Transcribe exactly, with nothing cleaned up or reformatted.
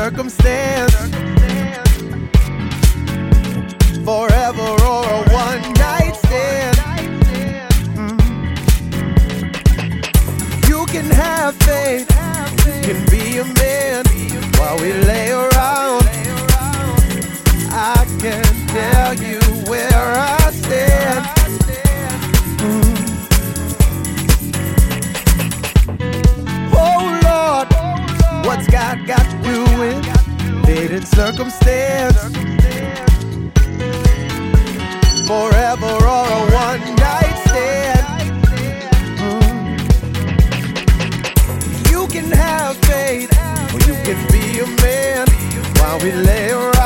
circumstance, forever or a one night stand. Mm. You can have faith, you can be a man while we lay around. I can tell you where I stand. Mm. Oh Lord, what's God got to do with fate and circumstance? Forever or a one night stand. Mm. You can have faith, or you can be a man while we lay around.